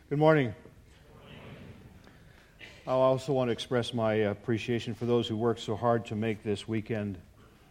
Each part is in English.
Good morning. I also want to express my appreciation for those who worked so hard to make this weekend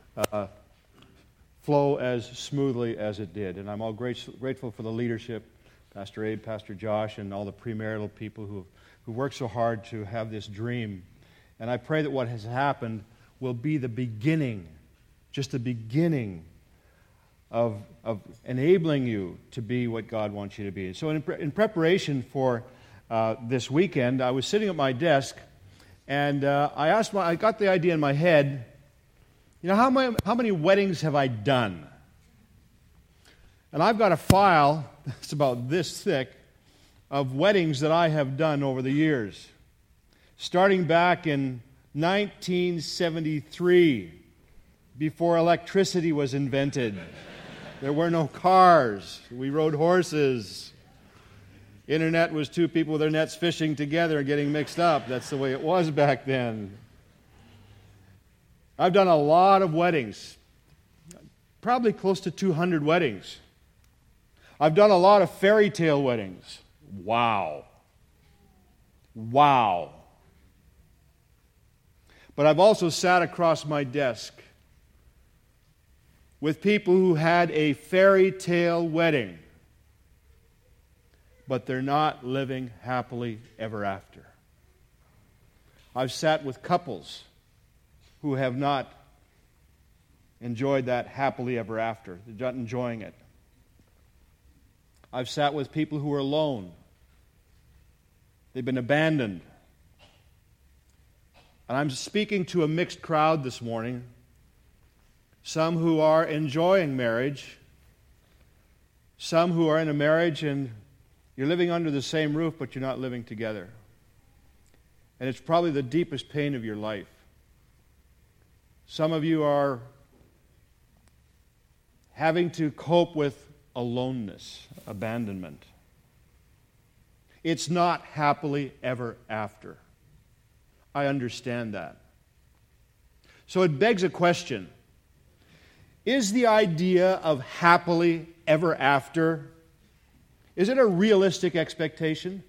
flow as smoothly as it did. And I'm all grateful for the leadership, Pastor Abe, Pastor Josh, and all the premarital people who worked so hard to have this dream. And I pray that what has happened will be the beginning, just the beginning of enabling you to be what God wants you to be. So in preparation for this weekend, I was sitting at my desk, and I got the idea in my head, how many weddings have I done? And I've got a file that's about this thick of weddings that I have done over the years, starting back in 1973, before electricity was invented. There were no cars. We rode horses. Internet was two people with their nets fishing together and getting mixed up. That's the way it was back then. I've done a lot of weddings, probably close to 200 weddings. I've done a lot of fairy tale weddings. Wow. But I've also sat across my desk with people who had a fairy tale wedding, but they're not living happily ever after. I've sat with couples who have not enjoyed that happily ever after. They're not enjoying it. I've sat with people who are alone. They've been abandoned. And I'm speaking to a mixed crowd this morning. Some who are enjoying marriage, some who are in a marriage and you're living under the same roof, but you're not living together. And it's probably the deepest pain of your life. Some of you are having to cope with aloneness, abandonment. It's not happily ever after. I understand that. So it begs a question. Is the idea of happily ever after, is it a realistic expectation?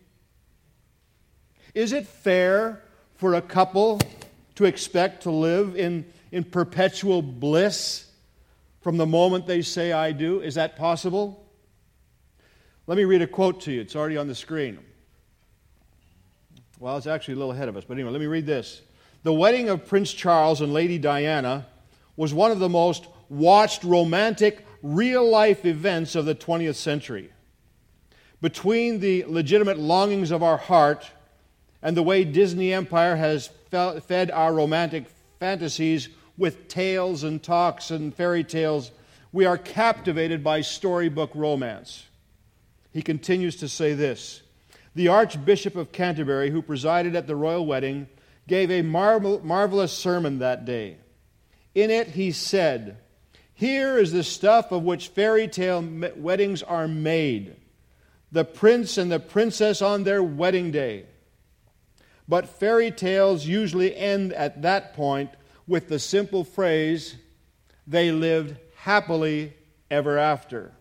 Is it fair for a couple to expect to live in perpetual bliss from the moment they say I do? Is that possible? Let me read a quote to you. It's already on the screen. Well, it's actually a little ahead of us, but anyway, let me read this. The wedding of Prince Charles and Lady Diana was one of the most watched romantic real-life events of the 20th century. Between the legitimate longings of our heart and the way Disney Empire has fed our romantic fantasies with tales and talks and fairy tales, we are captivated by storybook romance. He continues to say this. The Archbishop of Canterbury, who presided at the royal wedding, gave a marvelous sermon that day. In it he said, "Here is the stuff of which fairy tale weddings are made. The prince and the princess on their wedding day. But fairy tales usually end at that point with the simple phrase, they lived happily ever after.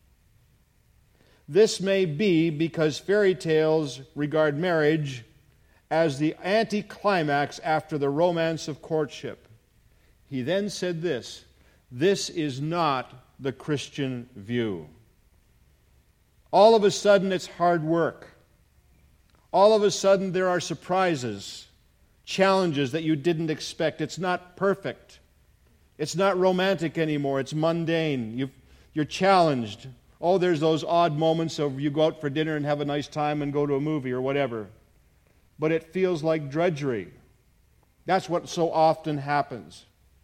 This may be because fairy tales regard marriage as the anticlimax after the romance of courtship." He then said this is not the Christian view. All of a sudden, it's hard work. All of a sudden, there are surprises, challenges that you didn't expect. It's not perfect. It's not romantic anymore. It's mundane. You're challenged. Oh, there's those odd moments of you go out for dinner and have a nice time and go to a movie or whatever. But it feels like drudgery. That's what so often happens.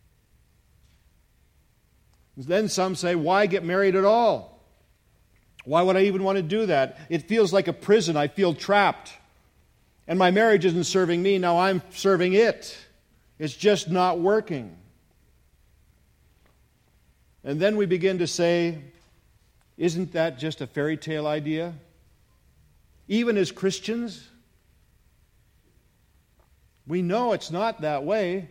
Then some say, why get married at all? Why would I even want to do that? It feels like a prison. I feel trapped. And my marriage isn't serving me. Now I'm serving it. It's just not working. And then we begin to say, isn't that just a fairy tale idea? Even as Christians, we know it's not that way.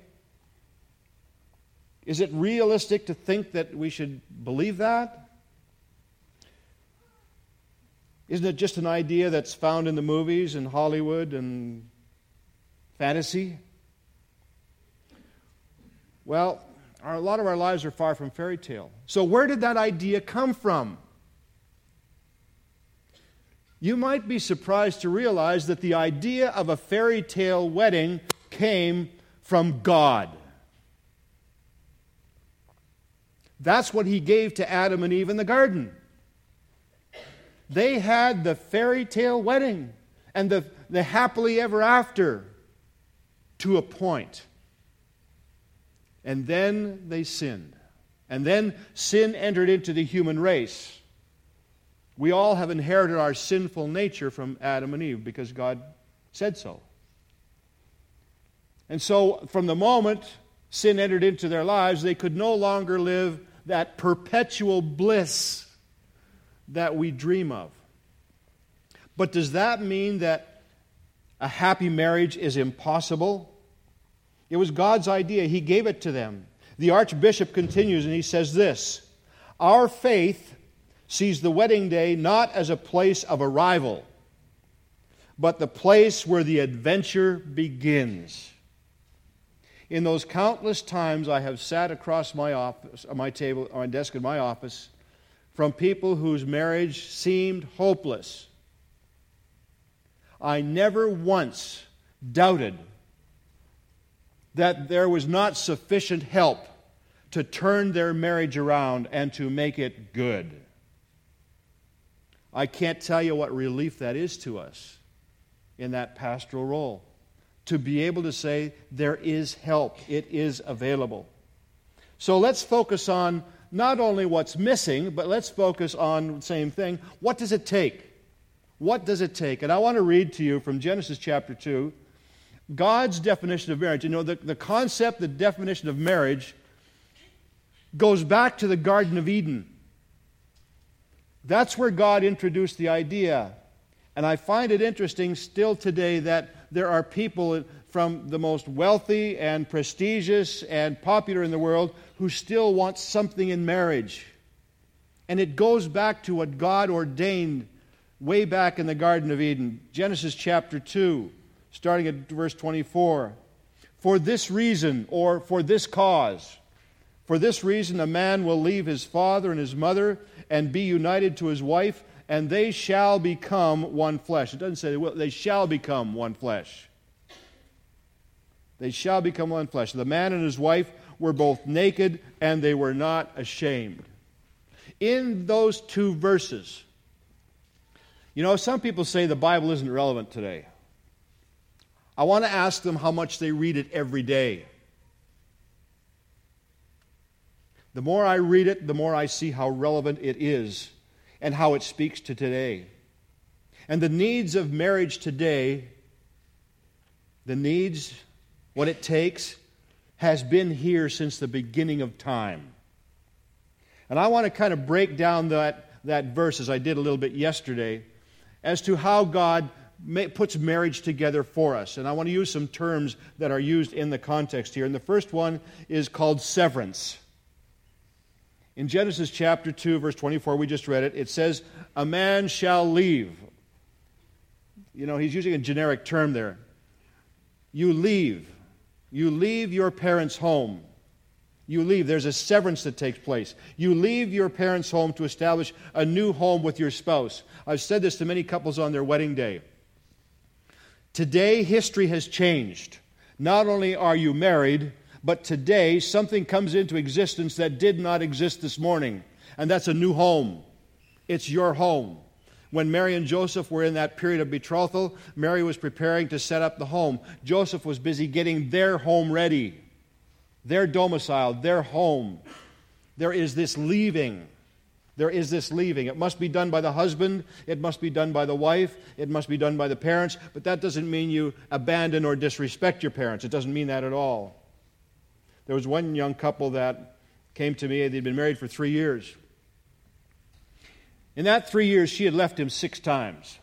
Is it realistic to think that we should believe that? Isn't it just an idea that's found in the movies and Hollywood and fantasy? Well, a lot of our lives are far from fairy tale. So where did that idea come from? You might be surprised to realize that the idea of a fairy tale wedding came from God. That's what He gave to Adam and Eve in the garden. They had the fairy tale wedding and the happily ever after to a point. And then they sinned. And then sin entered into the human race. We all have inherited our sinful nature from Adam and Eve because God said so. And so from the moment sin entered into their lives, they could no longer live that perpetual bliss that we dream of. But does that mean that a happy marriage is impossible? It was God's idea. He gave it to them. The Archbishop continues and he says this: our faith sees the wedding day not as a place of arrival, but the place where the adventure begins. In those countless times I have sat across my office, my table, my desk in my office, from people whose marriage seemed hopeless, I never once doubted that there was not sufficient help to turn their marriage around and to make it good. I can't tell you what relief that is to us in that pastoral role, to be able to say there is help, it is available. So let's focus on not only what's missing, but let's focus on the same thing. What does it take? What does it take? And I want to read to you from Genesis chapter 2, God's definition of marriage. You know, the concept, the definition of marriage goes back to the Garden of Eden. That's where God introduced the idea. And I find it interesting still today that there are people from the most wealthy and prestigious and popular in the world who still want something in marriage. And it goes back to what God ordained way back in the Garden of Eden. Genesis chapter 2, starting at verse 24. For this reason, or for this cause, for this reason a man will leave his father and his mother and be united to his wife, and they shall become one flesh. It doesn't say they will, they shall become one flesh. They shall become one flesh. The man and his wife were both naked, and they were not ashamed. In those two verses, you know, some people say the Bible isn't relevant today. I want to ask them how much they read it every day. The more I read it, the more I see how relevant it is and how it speaks to today. And the needs of marriage today, the needs, what it takes, has been here since the beginning of time. And I want to kind of break down that verse, as I did a little bit yesterday, as to how God puts marriage together for us. And I want to use some terms that are used in the context here. And the first one is called severance. In Genesis chapter 2, verse 24, we just read it, it says, a man shall leave. You know, he's using a generic term there. You leave. You leave your parents' home. You leave. There's a severance that takes place. You leave your parents' home to establish a new home with your spouse. I've said this to many couples on their wedding day. Today, history has changed. Not only are you married, but today something comes into existence that did not exist this morning, and that's a new home. It's your home. When Mary and Joseph were in that period of betrothal, Mary was preparing to set up the home. Joseph was busy getting their home ready, their domicile, their home. There is this leaving. There is this leaving. It must be done by the husband. It must be done by the wife. It must be done by the parents. But that doesn't mean you abandon or disrespect your parents. It doesn't mean that at all. There was one young couple that came to me. They'd been married for 3 years. In that 3 years, she had left him 6 times.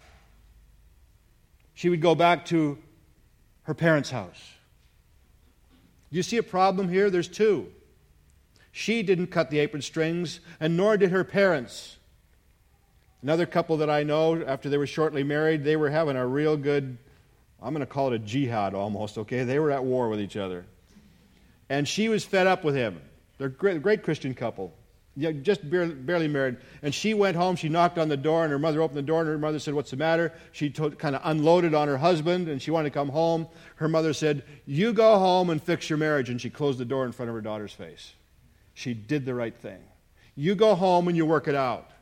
She would go back to her parents' house. Do you see a problem here? There's 2. She didn't cut the apron strings, and nor did her parents. Another couple that I know, after they were shortly married, they were having a real good, I'm going to call it a jihad almost, okay? They were at war with each other. And she was fed up with him. They're a great Christian couple. Yeah, just barely married. And she went home, she knocked on the door, and her mother opened the door, and her mother said, "What's the matter?" She kind of unloaded on her husband, and she wanted to come home. Her mother said, "You go home and fix your marriage." And she closed the door in front of her daughter's face. She did the right thing. You go home and you work it out.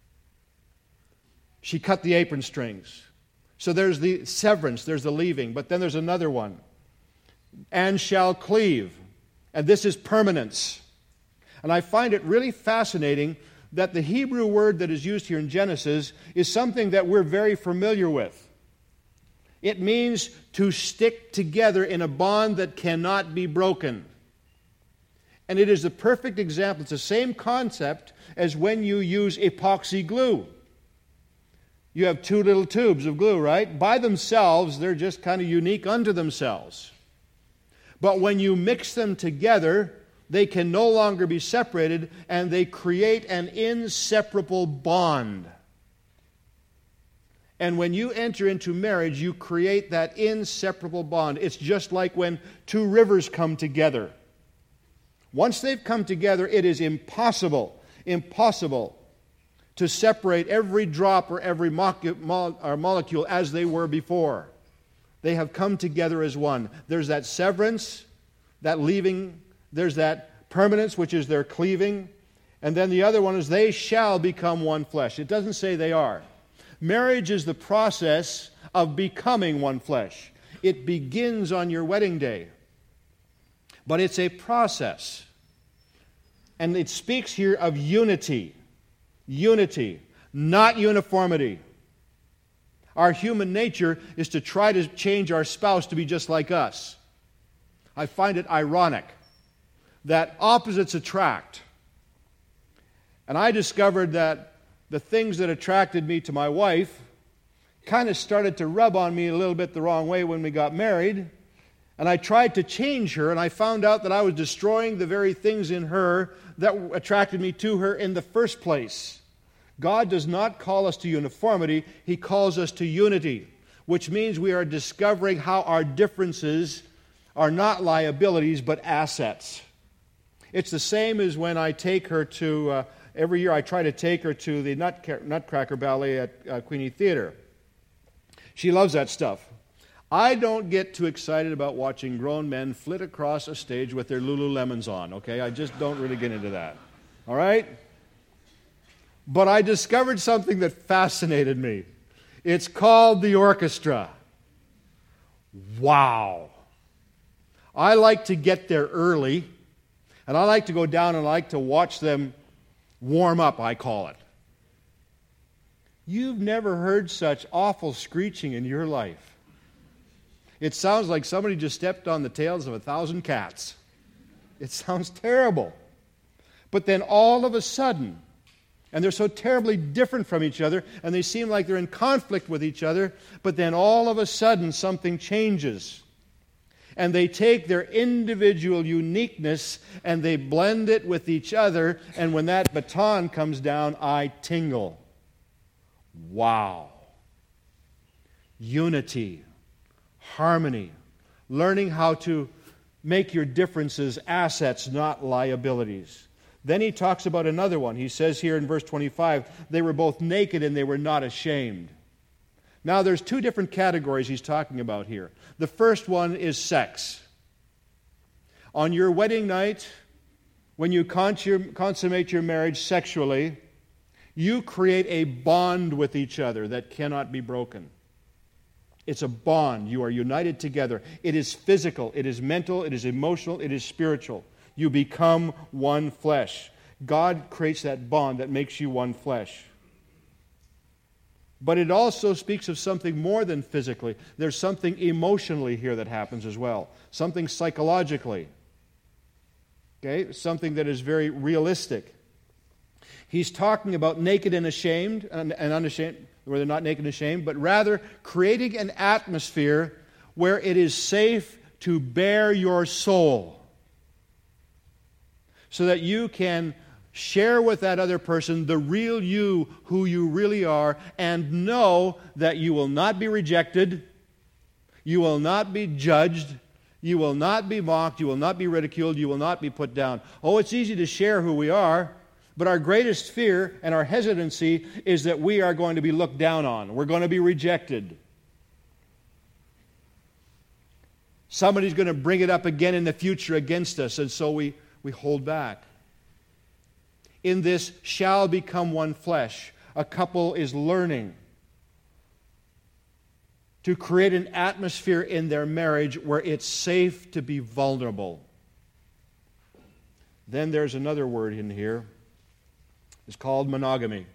She cut the apron strings. So there's the severance, there's the leaving. But then there's another one. And shall cleave. And this is permanence. And I find it really fascinating that the Hebrew word that is used here in Genesis is something that we're very familiar with. It means to stick together in a bond that cannot be broken. And it is the perfect example. It's the same concept as when you use epoxy glue. You have two little tubes of glue, right? By themselves, they're just kind of unique unto themselves. But when you mix them together, they can no longer be separated, and they create an inseparable bond. And when you enter into marriage, you create that inseparable bond. It's just like when two rivers come together. Once they've come together, it is impossible to separate every drop or every molecule as they were before. They have come together as one. There's that severance, that leaving. There's that permanence, which is their cleaving. And then the other one is they shall become one flesh. It doesn't say they are. Marriage is the process of becoming one flesh. It begins on your wedding day. But it's a process. And it speaks here of unity. Unity, not uniformity. Our human nature is to try to change our spouse to be just like us. I find it ironic that opposites attract. And I discovered that the things that attracted me to my wife kind of started to rub on me a little bit the wrong way when we got married. And I tried to change her, and I found out that I was destroying the very things in her that attracted me to her in the first place. God does not call us to uniformity. He calls us to unity, which means we are discovering how our differences are not liabilities but assets. It's the same as when I take her to, every year I try to take her to the Nutcracker Ballet at Queenie Theater. She loves that stuff. I don't get too excited about watching grown men flit across a stage with their Lululemons on, okay? I just don't really get into that, all right? But I discovered something that fascinated me. It's called the orchestra. Wow. I like to get there early, and I like to go down and I like to watch them warm up, I call it. You've never heard such awful screeching in your life. It sounds like somebody just stepped on the tails of 1,000 cats. It sounds terrible. But then all of a sudden, and they're so terribly different from each other, and they seem like they're in conflict with each other, but then all of a sudden something changes. And they take their individual uniqueness and they blend it with each other, and when that baton comes down, I tingle. Wow. Unity. Harmony, learning how to make your differences assets, not liabilities. Then he talks about another one. He says here in verse 25, they were both naked and they were not ashamed. Now there's two different categories he's talking about here. The first one is sex. On your wedding night, when you consummate your marriage sexually, you create a bond with each other that cannot be broken. It's a bond. You are united together. It is physical, it is mental, it is emotional, it is spiritual. You become one flesh. God creates that bond that makes you one flesh. But it also speaks of something more than physically. There's something emotionally here that happens as well. Something psychologically. Okay? Something that is very realistic. He's talking about naked and ashamed and unashamed, where they're not naked and ashamed, but rather creating an atmosphere where it is safe to bare your soul so that you can Share with that other person the real you, who you really are, and know that you will not be rejected, you will not be judged, you will not be mocked, you will not be ridiculed, you will not be put down. Oh, it's easy to share who we are, but our greatest fear and our hesitancy is that we are going to be looked down on. We're going to be rejected. Somebody's going to bring it up again in the future against us, and so we hold back. In this shall become one flesh, a couple is learning to create an atmosphere in their marriage where it's safe to be vulnerable. Then there's another word in here. It's called monogamy.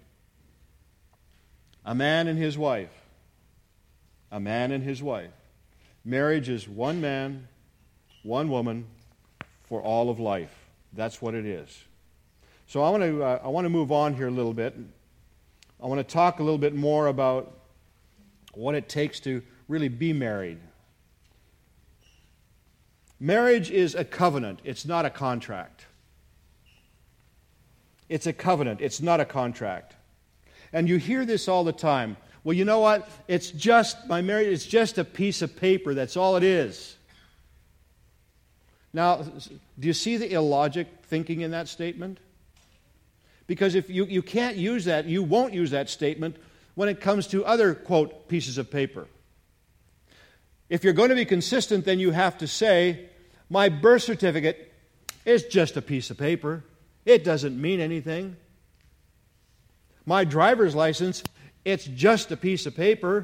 A man and his wife. A man and his wife. Marriage is one man, one woman for all of life. That's what it is. So I want to move on here a little bit. I want to talk a little bit more about what it takes to really be married. Marriage is a covenant. It's not a contract. It's a covenant. It's not a contract. And you hear this all the time. Well, you know what? It's just my marriage. It's just a piece of paper. That's all it is. Now, do you see the illogic thinking in that statement? Because if you can't use that, you won't use that statement when it comes to other, quote, pieces of paper. If you're going to be consistent, then you have to say, my birth certificate is just a piece of paper. It doesn't mean anything. My driver's license, it's just a piece of paper.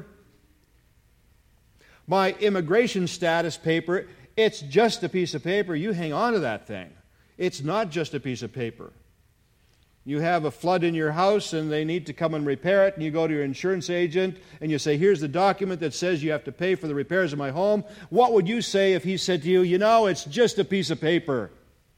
My immigration status paper, it's just a piece of paper. You hang on to that thing. It's not just a piece of paper. You have a flood in your house and they need to come and repair it, and you go to your insurance agent and you say, here's the document that says you have to pay for the repairs of my home. What would you say if he said to you, it's just a piece of paper?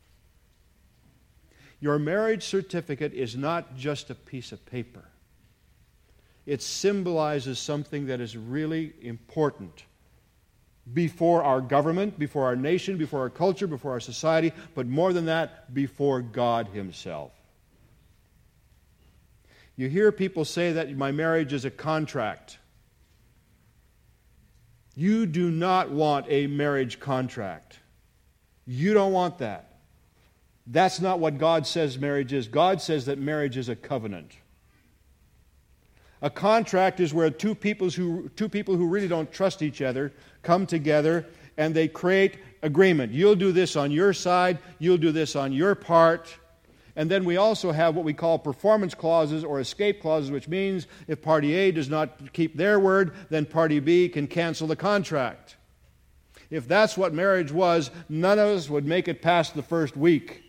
Your marriage certificate is not just a piece of paper. It symbolizes something that is really important before our government, before our nation, before our culture, before our society, but more than that, before God Himself. You hear people say that my marriage is a contract. You do not want a marriage contract. You don't want that. That's not what God says marriage is. God says that marriage is a covenant. A contract is where two people who really don't trust each other come together and they create agreement. You'll do this on your side, you'll do this on your part. And then we also have what we call performance clauses or escape clauses, which means if party A does not keep their word, then party B can cancel the contract. If that's what marriage was, none of us would make it past the first week.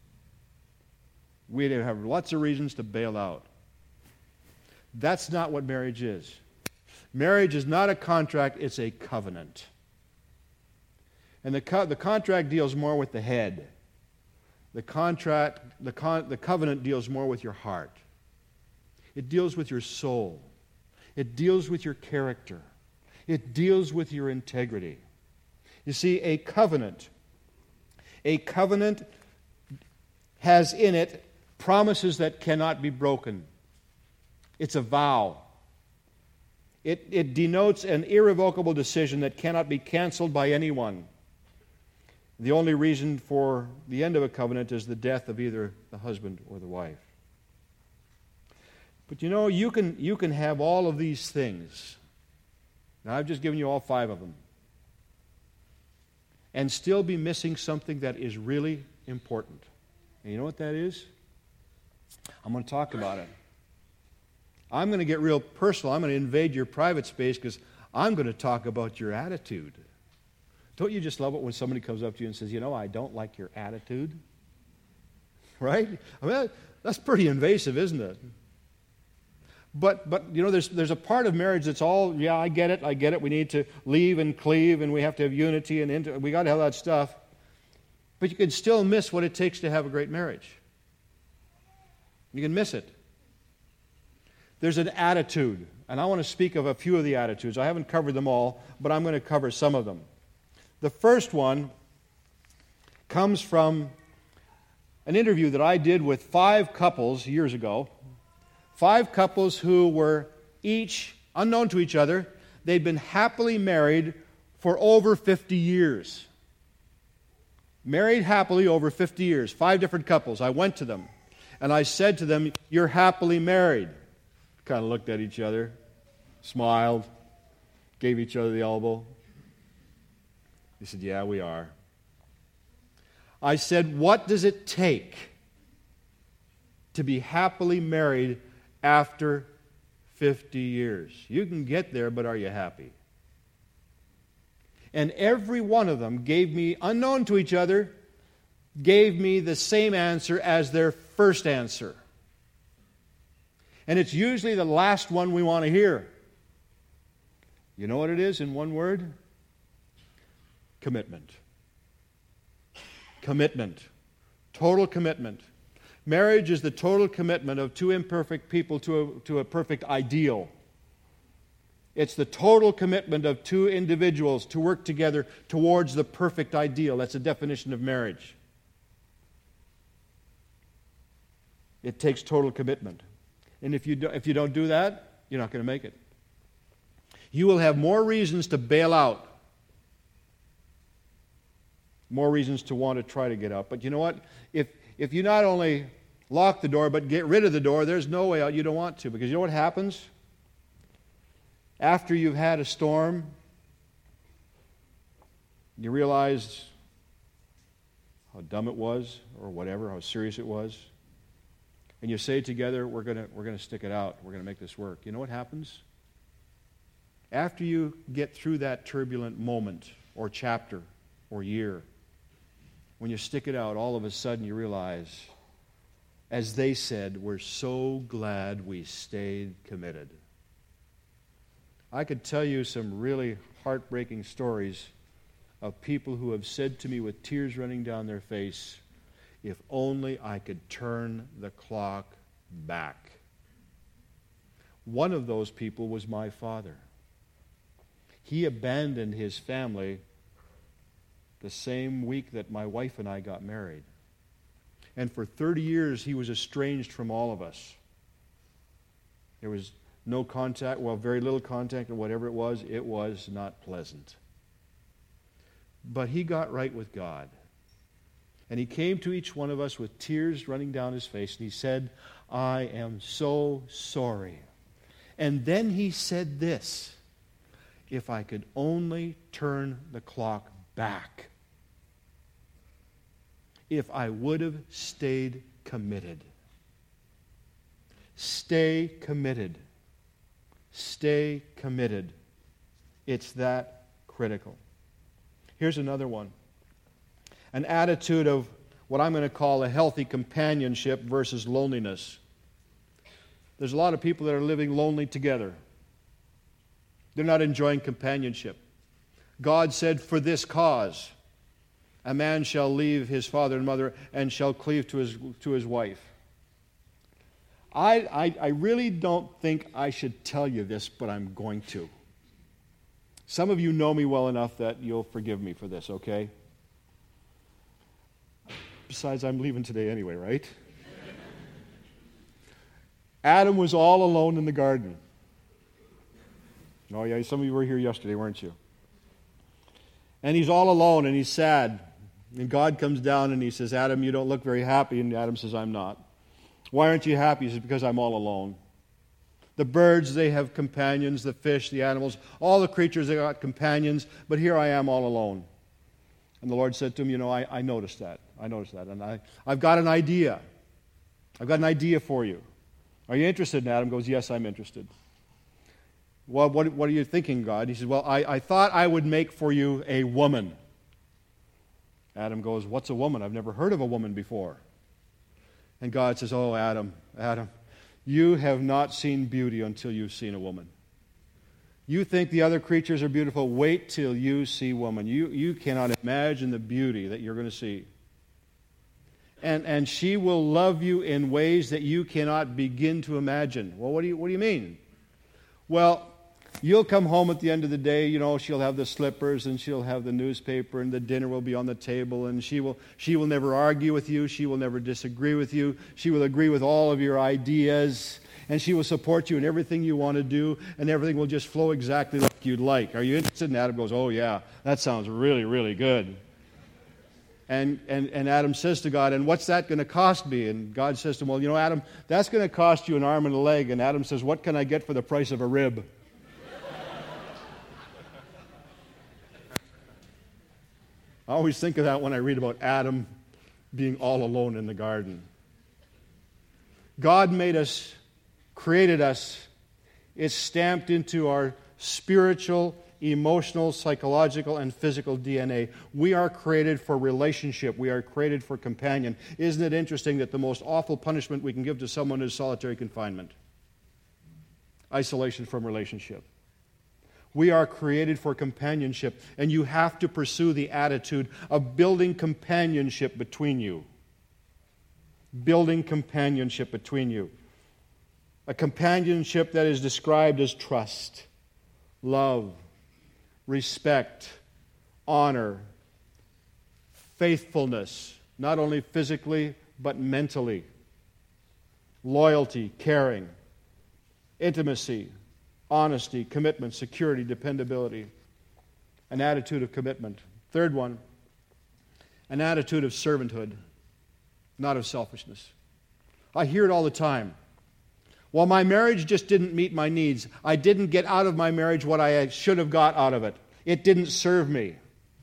We'd have lots of reasons to bail out. That's not what marriage is. Marriage is not a contract, it's a covenant. And the contract deals more with the head. The covenant deals more with your heart. It deals with your soul. It deals with your character. It deals with your integrity. You see, a covenant has in it promises that cannot be broken. It's a vow. It denotes an irrevocable decision that cannot be canceled by anyone. The only reason for the end of a covenant is the death of either the husband or the wife. But you can have all of these things. Now, I've just given you all 5 of them. And still be missing something that is really important. And you know what that is? I'm going to talk about it. I'm going to get real personal. I'm going to invade your private space because I'm going to talk about your attitude. Don't you just love it when somebody comes up to you and says, I don't like your attitude? Right? I mean, that's pretty invasive, isn't it? But there's a part of marriage that's all, I get it. We need to leave and cleave, and we have to have unity, and we got to have that stuff. But you can still miss what it takes to have a great marriage. You can miss it. There's an attitude, and I want to speak of a few of the attitudes. I haven't covered them all, but I'm going to cover some of them. The first one comes from an interview that I did with 5 couples years ago. 5 couples who were each unknown to each other. They'd been happily married for over 50 years. Married happily over 50 years. 5 different couples. I went to them and I said to them, "You're happily married." Kind of looked at each other, smiled, gave each other the elbow. They said, "Yeah, we are." I said, "What does it take to be happily married after 50 years? You can get there, but are you happy?" And every one of them gave me, unknown to each other, gave me the same answer as their first answer. And it's usually the last one we want to hear. You know what it is in one word? Commitment. Commitment. Total commitment. Marriage is the total commitment of 2 imperfect people to a perfect ideal. It's the total commitment of 2 individuals to work together towards the perfect ideal. That's the definition of marriage. It takes total commitment. And if you don't do that, you're not going to make it. You will have more reasons to bail out, more reasons to want to try to get out. But you know what? If you not only lock the door, but get rid of the door, there's no way out. You don't want to. Because you know what happens? After you've had a storm, you realize how dumb it was, or whatever, how serious it was, and you say together, we're going to stick it out. We're going to make this work. You know what happens? After you get through that turbulent moment, or chapter, or year, when you stick it out, all of a sudden you realize, as they said, we're so glad we stayed committed. I could tell you some really heartbreaking stories of people who have said to me with tears running down their face, "If only I could turn the clock back." One of those people was my father. He abandoned his family the same week that my wife and I got married. And for 30 years, he was estranged from all of us. There was no contact, well, very little contact, or whatever it was not pleasant. But he got right with God. And he came to each one of us with tears running down his face, and he said, "I am so sorry." And then he said this, "If I could only turn the clock back, if I would have stayed committed." Stay committed. Stay committed. It's that critical. Here's another one. An attitude of what I'm going to call a healthy companionship versus loneliness. There's a lot of people that are living lonely together. They're not enjoying companionship. God said, "For this cause, a man shall leave his father and mother and shall cleave to his wife." I really don't think I should tell you this, but I'm going to. Some of you know me well enough that you'll forgive me for this, okay? Besides, I'm leaving today anyway, right? Adam was all alone in the garden. Oh yeah, some of you were here yesterday, weren't you? And he's all alone and he's sad. And God comes down and he says, "Adam, you don't look very happy." And Adam says, "I'm not." "Why aren't you happy?" He says, "Because I'm all alone." The birds, they have companions. The fish, the animals, all the creatures, they got companions. But here I am all alone. And the Lord said to him, "You know, I noticed that. I noticed that. And I've got an idea. I've got an idea for you. Are you interested?" And Adam goes, "Yes, I'm interested." "Well, what are you thinking, God?" He says, "Well, I thought I would make for you a woman." Adam goes, "What's a woman? I've never heard of a woman before." And God says, "Oh, Adam, you have not seen beauty until you've seen a woman. You think the other creatures are beautiful. Wait till you see woman. You cannot imagine the beauty that you're going to see. And she will love you in ways that you cannot begin to imagine." "Well, what do you mean?" "Well, You'll come home at the end of the day, she'll have the slippers and she'll have the newspaper and the dinner will be on the table, and she will never argue with you. She will never disagree with you. She will agree with all of your ideas, and she will support you in everything you want to do, and everything will just flow exactly like you'd like. Are you interested? And Adam goes, oh yeah, that sounds really, really good. And Adam says to God, and what's that going to cost me? And God says to him, well, Adam, that's going to cost you an arm and a leg. And Adam says, what can I get for the price of a rib? I always think of that when I read about Adam being all alone in the garden. God made us, created us. It's stamped into our spiritual, emotional, psychological, and physical DNA. We are created for relationship. We are created for companion. Isn't it interesting that the most awful punishment we can give to someone is solitary confinement? Isolation from relationship. We are created for companionship, and you have to pursue the attitude of building companionship between you. Building companionship between you. A companionship that is described as trust, love, respect, honor, faithfulness, not only physically but mentally, loyalty, caring, intimacy, honesty, commitment, security, dependability, an attitude of commitment. Third one, an attitude of servanthood, not of selfishness. I hear it all the time. Well, my marriage just didn't meet my needs. I didn't get out of my marriage what I should have got out of it. It didn't serve me.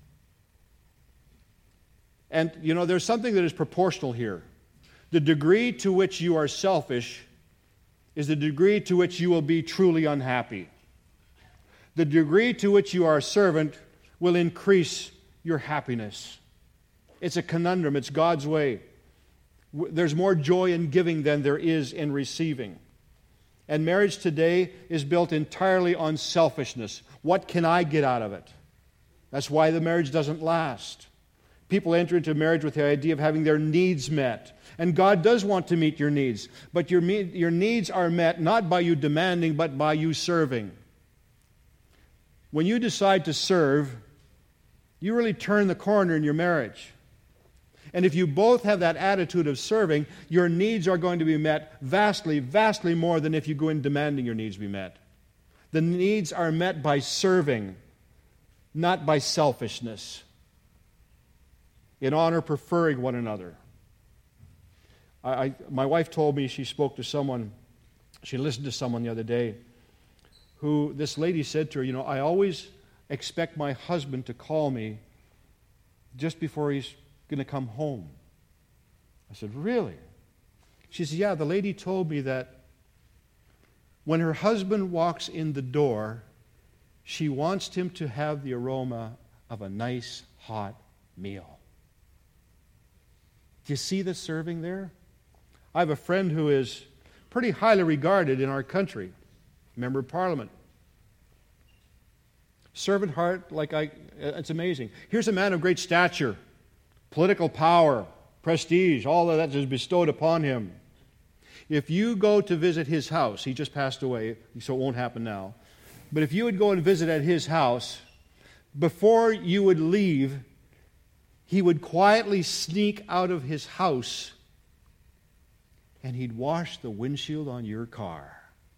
And, there's something that is proportional here. The degree to which you are selfish is the degree to which you will be truly unhappy. The degree to which you are a servant will increase your happiness. It's a conundrum. It's God's way. There's more joy in giving than there is in receiving. And marriage today is built entirely on selfishness. What can I get out of it? That's why the marriage doesn't last. People enter into marriage with the idea of having their needs met. And God does want to meet your needs. But your needs are met not by you demanding, but by you serving. When you decide to serve, you really turn the corner in your marriage. And if you both have that attitude of serving, your needs are going to be met vastly, vastly more than if you go in demanding your needs be met. The needs are met by serving, not by selfishness. In honor, preferring one another. My wife told me she spoke to someone, she listened to someone the other day, who this lady said to her, I always expect my husband to call me just before he's going to come home. I said, really? She said, yeah, the lady told me that when her husband walks in the door, she wants him to have the aroma of a nice hot meal. Do you see the serving there? I have a friend who is pretty highly regarded in our country, member of Parliament. Servant heart, it's amazing. Here's a man of great stature, political power, prestige, all of that is bestowed upon him. If you go to visit his house, he just passed away, so it won't happen now, but if you would go and visit at his house, before you would leave, he would quietly sneak out of his house and he'd wash the windshield on your car.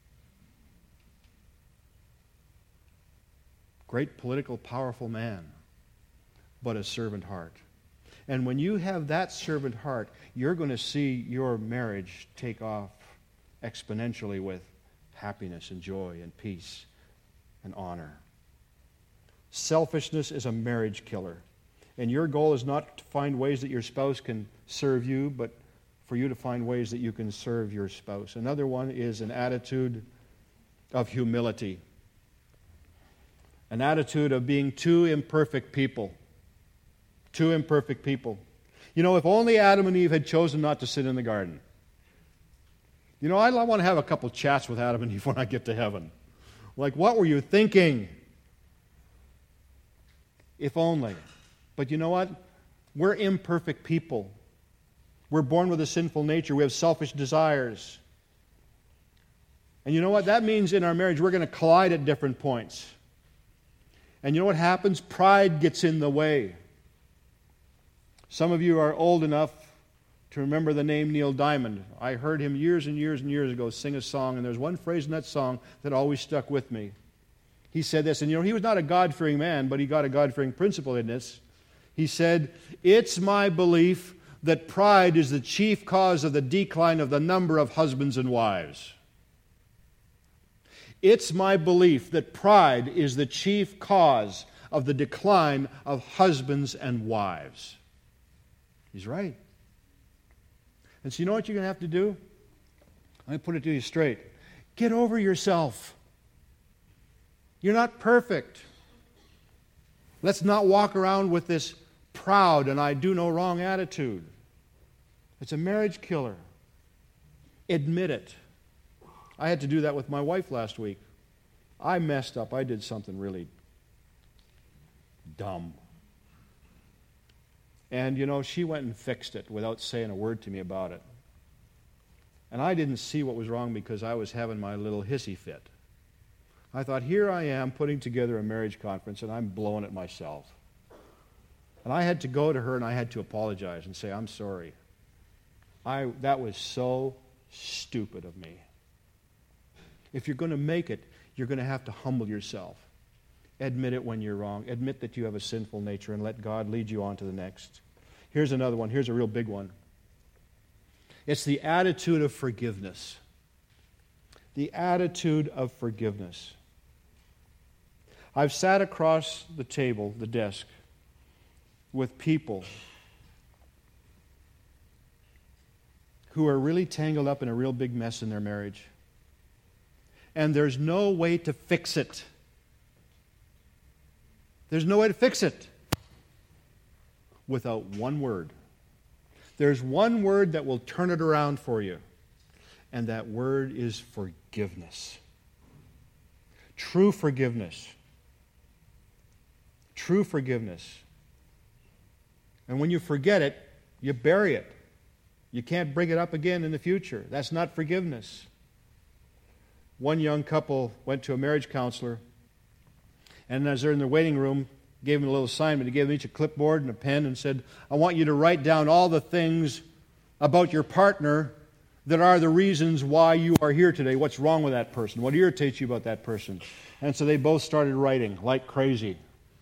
Great political, powerful man, but a servant heart. And when you have that servant heart, you're going to see your marriage take off exponentially with happiness and joy and peace and honor. Selfishness is a marriage killer. And your goal is not to find ways that your spouse can serve you, but for you to find ways that you can serve your spouse. Another one is an attitude of humility. An attitude of being two imperfect people. Two imperfect people. If only Adam and Eve had chosen not to sin in the garden. I want to have a couple chats with Adam and Eve when I get to heaven. Like, what were you thinking? If only. But you know what? We're imperfect people. We're born with a sinful nature. We have selfish desires. And you know what? That means in our marriage we're going to collide at different points. And you know what happens? Pride gets in the way. Some of you are old enough to remember the name Neil Diamond. I heard him years and years and years ago sing a song, and there's one phrase in that song that always stuck with me. He said this, and you know, he was not a God-fearing man, but he got a God-fearing principle in this. He said, "It's my belief that pride is the chief cause of the decline of the number of husbands and wives." It's my belief that pride is the chief cause of the decline of husbands and wives. He's right. And so you know what you're going to have to do? I'm going to put it to you straight. Get over yourself. You're not perfect. Let's not walk around with this proud and I do no wrong attitude. It's a marriage killer. Admit it. I had to do that with my wife last week. I messed up. I did something really dumb. And, you know, she went and fixed it without saying a word to me about it. And I didn't see what was wrong because I was having my little hissy fit. I thought, here I am putting together a marriage conference and I'm blowing it myself. And I had to go to her and I had to apologize and say, I'm sorry. That was so stupid of me. If you're going to make it, you're going to have to humble yourself. Admit it when you're wrong. Admit that you have a sinful nature and let God lead you on to the next. Here's another one. Here's a real big one. It's the attitude of forgiveness. The attitude of forgiveness. I've sat across the table, the desk, with people who are really tangled up in a real big mess in their marriage. And there's no way to fix it. There's no way to fix it without one word. There's one word that will turn it around for you, and that word is forgiveness. True forgiveness. True forgiveness. And when you forget it, you bury it. You can't bring it up again in the future. That's not forgiveness. One young couple went to a marriage counselor, and as they're in the waiting room, gave them a little assignment. He gave them each a clipboard and a pen and said, I want you to write down all the things about your partner that are the reasons why you are here today. What's wrong with that person? What irritates you about that person? And so they both started writing like crazy.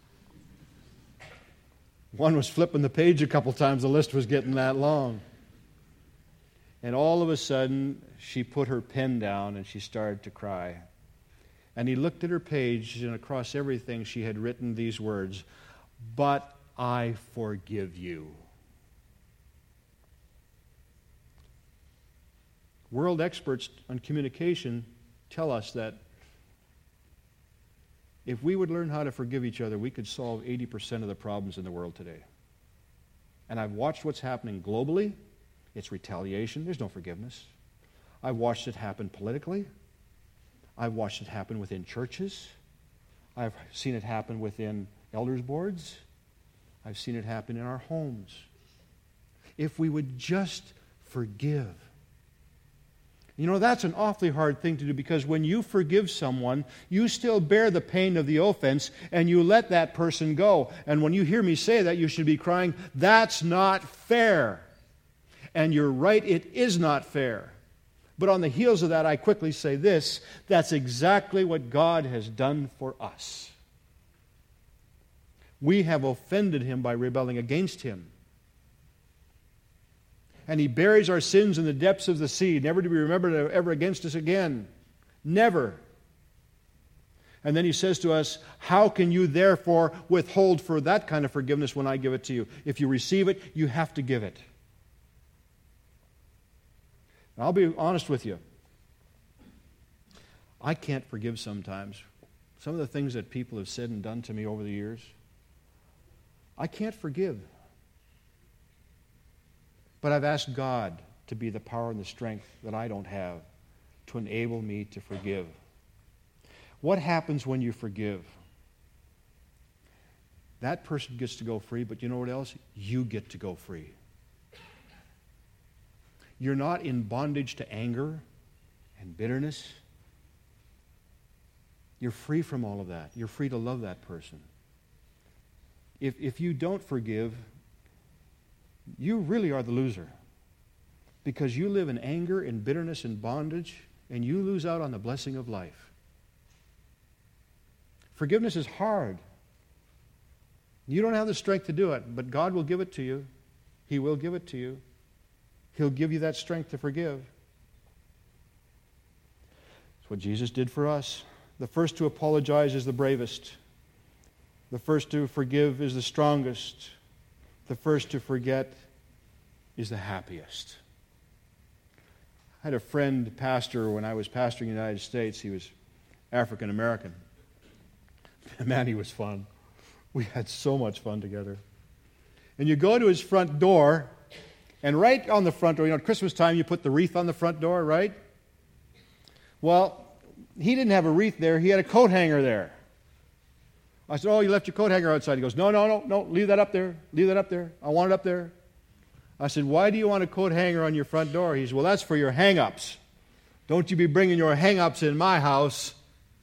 One was flipping the page a couple times. The list was getting that long. And all of a sudden, she put her pen down and she started to cry. And he looked at her page, and across everything she had written these words, "But I forgive you." World experts on communication tell us that if we would learn how to forgive each other, we could solve 80% of the problems in the world today. And I've watched what's happening globally. It's retaliation. There's no forgiveness. I've watched it happen politically. I've watched it happen within churches. I've seen it happen within elders' boards. I've seen it happen in our homes. If we would just forgive. You know, that's an awfully hard thing to do, because when you forgive someone, you still bear the pain of the offense and you let that person go. And when you hear me say that, you should be crying, that's not fair. And you're right, it is not fair. But on the heels of that, I quickly say this, that's exactly what God has done for us. We have offended Him by rebelling against Him. And He buries our sins in the depths of the sea, never to be remembered ever against us again. Never. And then He says to us, how can you therefore withhold for that kind of forgiveness when I give it to you? If you receive it, you have to give it. I'll be honest with you. I can't forgive sometimes. Some of the things that people have said and done to me over the years, I can't forgive. But I've asked God to be the power and the strength that I don't have to enable me to forgive. What happens when you forgive? That person gets to go free, but you know what else? You get to go free. You're not in bondage to anger and bitterness You're free from all of that. You're free to love that person. If you don't forgive, you really are the loser. Because you live in anger and bitterness and bondage, and you lose out on the blessing of life. Forgiveness is hard. You don't have the strength to do it, but God will give it to you. He will give it to you. He'll give you that strength to forgive. That's what Jesus did for us. The first to apologize is the bravest. The first to forgive is the strongest. The first to forget is the happiest. I had a friend, pastor, when I was pastoring in the United States. He was African American. Man, he was fun. We had so much fun together. And you go to his front door, and right on the front door, at Christmas time, you put the wreath on the front door, right? Well, he didn't have a wreath there. He had a coat hanger there. I said, "Oh, you left your coat hanger outside." He goes, No, leave that up there. Leave that up there. I want it up there. I said, "Why do you want a coat hanger on your front door?" He said, "Well, that's for your hang-ups. Don't you be bringing your hang-ups in my house."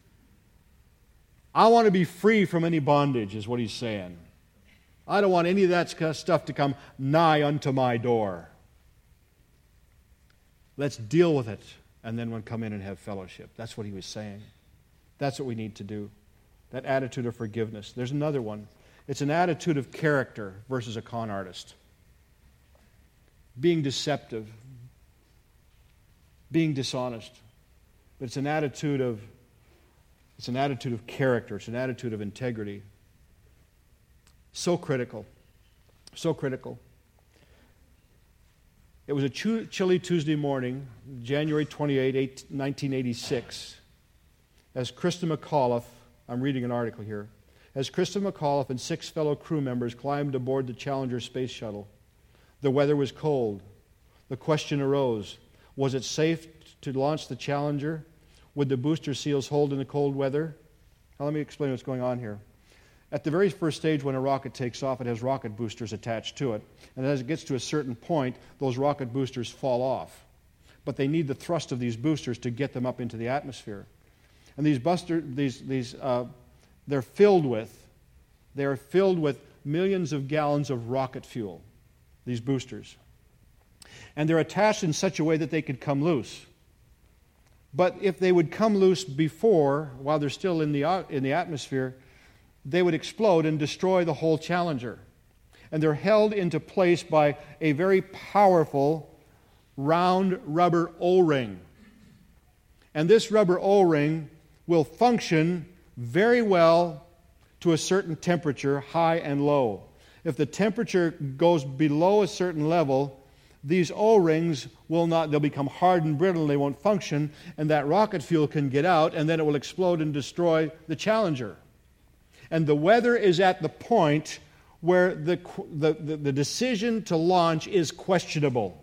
I want to be free from any bondage, is what he's saying. I don't want any of that stuff to come nigh unto my door. Let's deal with it, and then we'll come in and have fellowship. That's what he was saying. That's what we need to do. That attitude of forgiveness. There's another one. It's an attitude of character versus a con artist. Being deceptive. Being dishonest. But it's an attitude of character. It's an attitude of integrity. So critical. So critical. It was a chilly Tuesday morning, January 28, 1986, as Krista McAuliffe, I'm reading an article here, as Krista McAuliffe and 6 fellow crew members climbed aboard the Challenger space shuttle. The weather was cold. The question arose, was it safe to launch the Challenger? Would the booster seals hold in the cold weather? Now let me explain what's going on here. At the very first stage when a rocket takes off, it has rocket boosters attached to it. And as it gets to a certain point, those rocket boosters fall off. But they need the thrust of these boosters to get them up into the atmosphere. And they're filled with millions of gallons of rocket fuel, these boosters. And they're attached in such a way that they could come loose. But if they would come loose before, while they're still in the atmosphere, they would explode and destroy the whole Challenger. And they're held into place by a very powerful round rubber O-ring. And this rubber O-ring will function very well to a certain temperature, high and low. If the temperature goes below a certain level, these O-rings they'll become hard and brittle, and they won't function, and that rocket fuel can get out, and then it will explode and destroy the Challenger. And the weather is at the point where the decision to launch is questionable.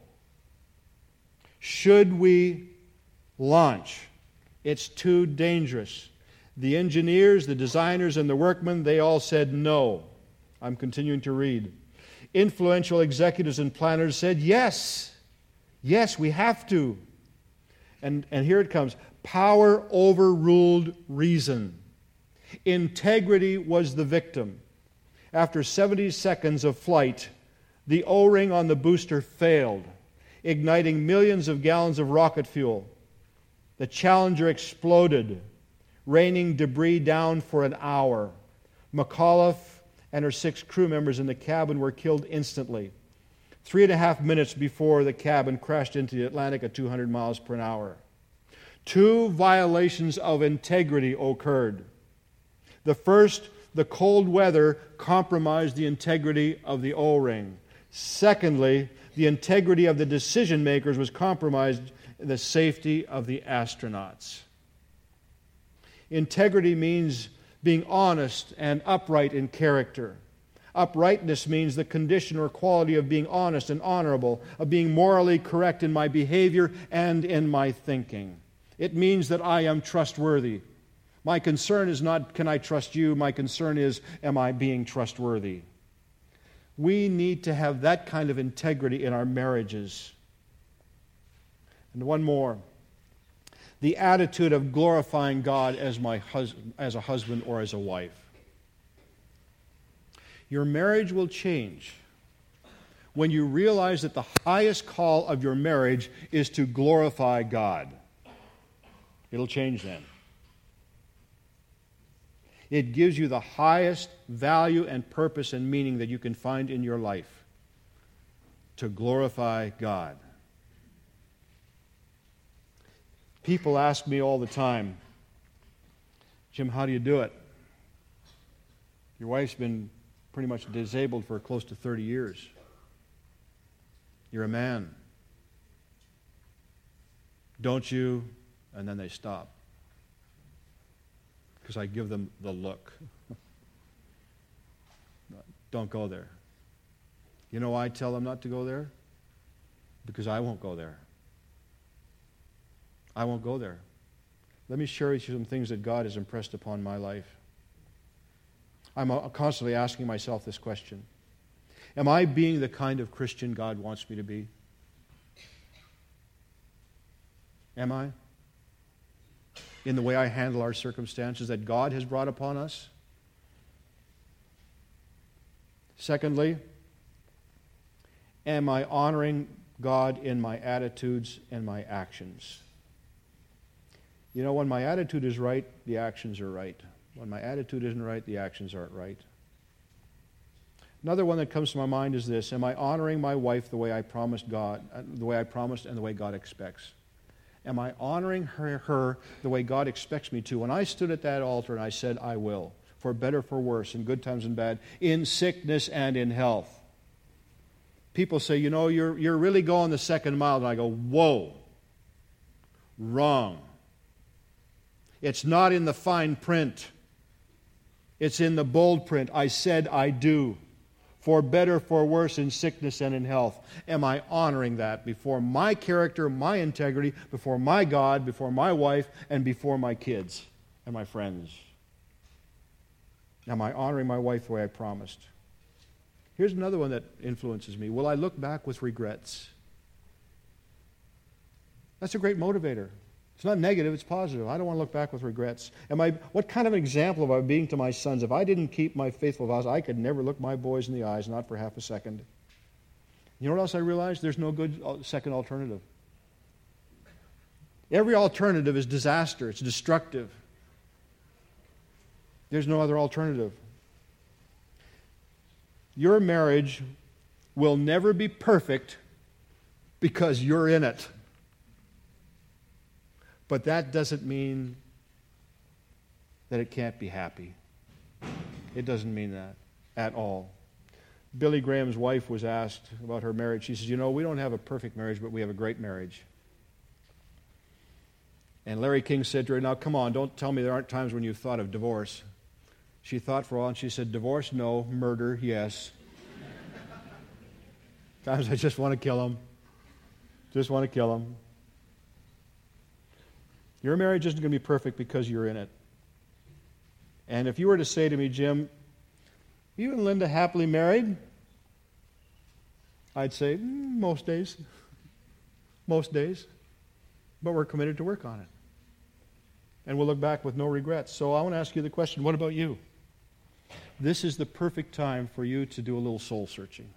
Should we launch? It's too dangerous. The engineers, the designers, and the workmen, they all said no. I'm continuing to read. Influential executives and planners said yes. Yes, we have to. And here it comes. Power overruled reason. Integrity was the victim. After 70 seconds of flight, the O-ring on the booster failed, igniting millions of gallons of rocket fuel. The Challenger exploded, raining debris down for an hour. McAuliffe and her 6 crew members in the cabin were killed instantly, 3.5 minutes before the cabin crashed into the Atlantic at 200 miles per hour. 2 violations of integrity occurred. The first, the cold weather compromised the integrity of the O-ring. Secondly, the integrity of the decision makers was compromised, the safety of the astronauts. Integrity means being honest and upright in character. Uprightness means the condition or quality of being honest and honorable, of being morally correct in my behavior and in my thinking. It means that I am trustworthy. My concern is not, can I trust you? My concern is, am I being trustworthy? We need to have that kind of integrity in our marriages. And one more. the attitude of glorifying God as as a husband or as a wife. Your marriage will change when you realize that the highest call of your marriage is to glorify God. It'll change then. It gives you the highest value and purpose and meaning that you can find in your life, to glorify God. People ask me all the time, Jim, how do you do it? Your wife's been pretty much disabled for close to 30 years. You're a man. Don't you? And then they stop. Because I give them the look. Don't go there. You know why I tell them not to go there? Because I won't go there. I won't go there. Let me share with you some things that God has impressed upon my life. I'm constantly asking myself this question. Am I being the kind of Christian God wants me to be? Am I? In the way I handle our circumstances that God has brought upon us? Secondly, am I honoring God in my attitudes and my actions? You know, when my attitude is right, the actions are right. When my attitude isn't right, the actions aren't right. Another one that comes to my mind is this: am I honoring my wife the way I promised God, the way I promised and the way God expects? Am I honoring her the way God expects me to? When I stood at that altar and I said, I will, for better, for worse, in good times and bad, in sickness and in health. People say, you know, you're really going the second mile. And I go, whoa, wrong. It's not in the fine print. It's in the bold print. I said I do. For better, for worse, in sickness and in health. Am I honoring that before my character, my integrity, before my God, before my wife, and before my kids and my friends? Am I honoring my wife the way I promised? Here's another one that influences me. Will I look back with regrets? That's a great motivator. It's not negative, it's positive. I don't want to look back with regrets. What kind of an example am I being to my sons? If I didn't keep my faithful vows, I could never look my boys in the eyes, not for half a second. You know what else I realized? There's no good second alternative. Every alternative is disaster. It's destructive. There's no other alternative. Your marriage will never be perfect because you're in it. But that doesn't mean that it can't be happy. It doesn't mean that at all. Billy Graham's wife was asked about her marriage. She says, you know, we don't have a perfect marriage, but we have a great marriage. And Larry King said to her, now come on, don't tell me there aren't times when you've thought of divorce. She thought for a while and she said, divorce, no. Murder, yes. Times I just want to kill him. Just want to kill him. Your marriage isn't going to be perfect because you're in it. And if you were to say to me, Jim, you and Linda happily married? I'd say, most days. Most days. But we're committed to work on it. And we'll look back with no regrets. So I want to ask you the question, what about you? This is the perfect time for you to do a little soul searching.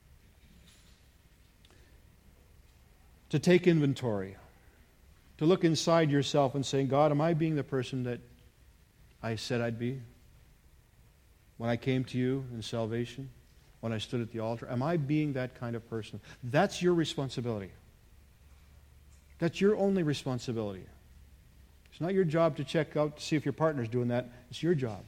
To take inventory. To look inside yourself and say, God, am I being the person that I said I'd be? When I came to you in salvation? When I stood at the altar? Am I being that kind of person? That's your responsibility. That's your only responsibility. It's not your job to check out to see if your partner's doing that. It's your job.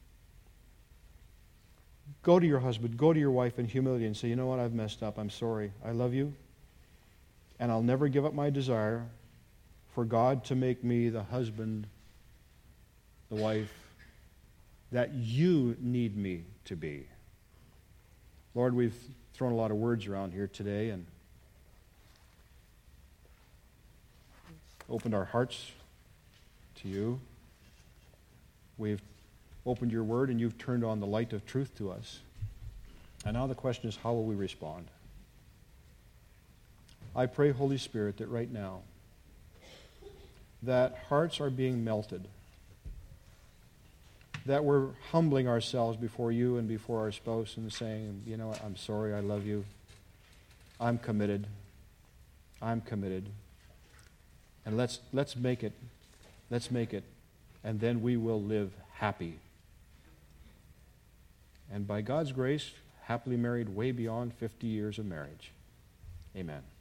Go to your husband, go to your wife in humility and say, you know what, I've messed up. I'm sorry. I love you. And I'll never give up my desire for God to make me the husband, the wife, that you need me to be. Lord, we've thrown a lot of words around here today and opened our hearts to you. We've opened your word and you've turned on the light of truth to us. And now the question is, how will we respond? I pray, Holy Spirit, that right now that hearts are being melted, that we're humbling ourselves before you and before our spouse and saying, you know what, I'm sorry, I love you. I'm committed. I'm committed. And let's make it. Let's make it. And then we will live happy. And by God's grace, happily married way beyond 50 years of marriage. Amen.